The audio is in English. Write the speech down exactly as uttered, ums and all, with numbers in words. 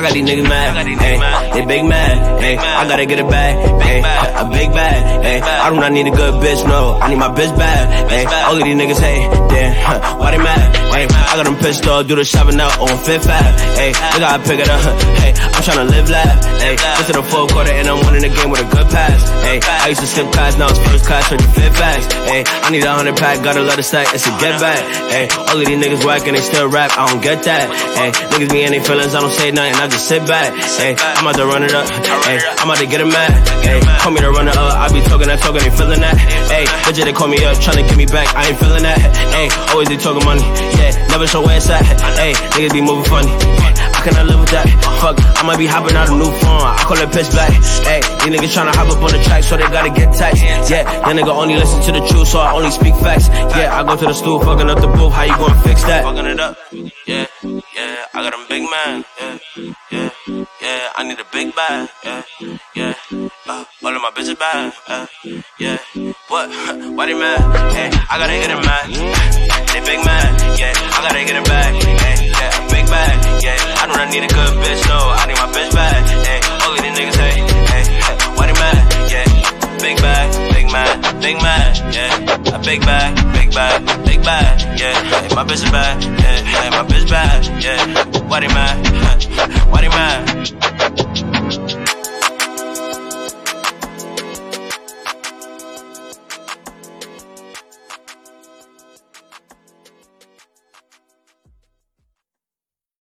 got these niggas mad, ayy, they big mad, ayy, I gotta get it back, ayy, a big bag, ayy, I do not need a good bitch, no, I need my bitch bad, ayy, all of these niggas, hey, damn, why they mad, ayy, I got them pissed off, do the shopping out on Fifth Ave, ayy, they gotta pick it up, hey, I'm tryna live life, ayy, get to the fourth quarter and I'm winning the game with a good pass, ayy, I used to skip class, now it's first class, twenty-fifth fast, ayy, I need a hundred pack, gotta let it stack, it's a get back, ayy, all of these niggas whack and they still rap, I don't get that, ayy, niggas be in their feelings, I don't say nothing, I just sit back, ayy, I'm about to run it up, ayy, I'm about to get it mad, ayy, call me to run it up, I be talking that talking, they feeling that, ayy, bitch, they call me up, tryna get me back, I ain't feeling that, ayy, always they talking money, yeah, never show where it's at, ayy, niggas be moving funny, I cannot live with that, fuck, I might be hopping out a new phone, I call it pitch black, ayy, these niggas tryna hop up on the track, so they gotta get taxed, yeah, that nigga only listen to the truth, so I only speak facts, yeah, I go to the stool, fucking up the booth, how you gonna fix that? Fucking it up, yeah, yeah, I got them big man, yeah, yeah, yeah, I need a big bag, yeah, yeah, uh, all of my bitches bad, uh, yeah, what, why they mad, hey, I gotta get it mad, they big man, yeah, I gotta get it back, hey, yeah, big bag, yeah, I do not need a good bitch, no, I need my bitch bad, hey, all of these niggas, hey, hey, why they mad, yeah, big bag, big man, big man, yeah, a big bag, big bag, big bag, yeah, hey, my bitch is bad, yeah, hey, my bitch bad, yeah, why they mad?